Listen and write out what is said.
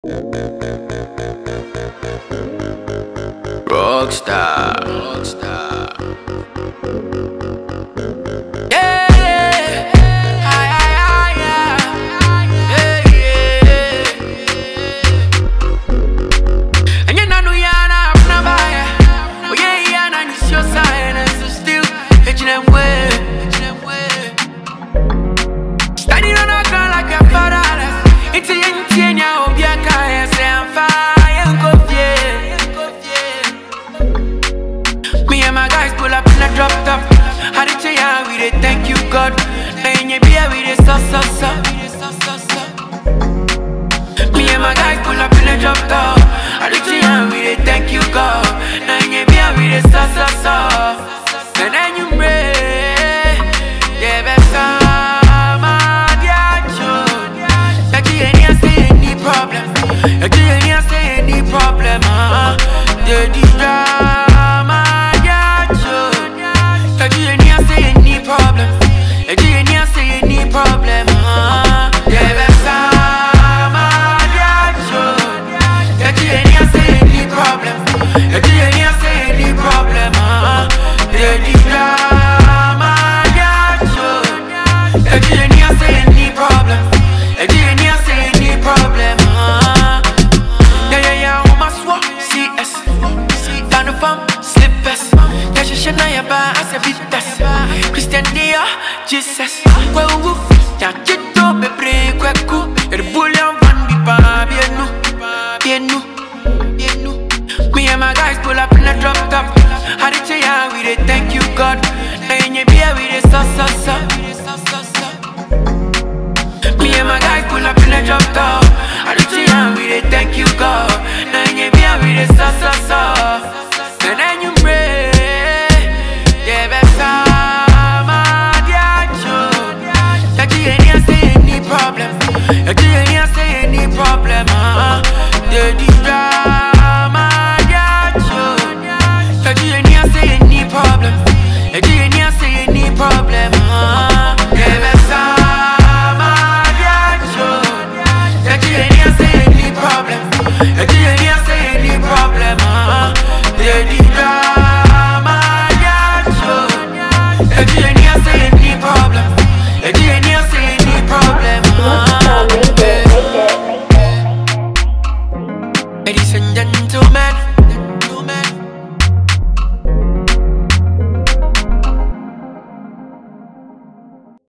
Rockstar. Yeah. And you know you're not buyer. Oh yeah, and it's your sign, and so still edging them way. Standing on a girl like a father. It's a young teen, ya hope you can say I'm fire and go me and my guys pull up in a drop top. How did you hear we dey thank you God? Now in your beer we dey so. Me and my guys pull up in a drop top. How did you hear we dey thank you God? Now in your beer we dey so. And then you pray, yeah, best my dear children. Like you ain't say any problem. Like you ain't say any problem. The drama. Like you ain't say any problem. Like you ain't say any problem. Yeah, that's my dear children. Like you ain't say any problem. Like you ain't say any problem. The drama, dear children. Like you ain't say any problem. Like you ain't say any problem. Yeah, I must walk CS. Down the farm, slippers. Yeah, she should know your bar as a business. Christian Dior, Jesus. Woo, yeah, Chito, baby, Kwaku. The bullion van be bienu. Me and my guys pull up in a drop top. How did you hear we dey thank you God? Now in your beer we dey so. Me and my guys pull up in a drop top. How did you hear we dey thank you God? Now in your beer we dey so. And then you pray, yeah, best my dear children. Like you ain't say any problem. Like you ain't say any problem.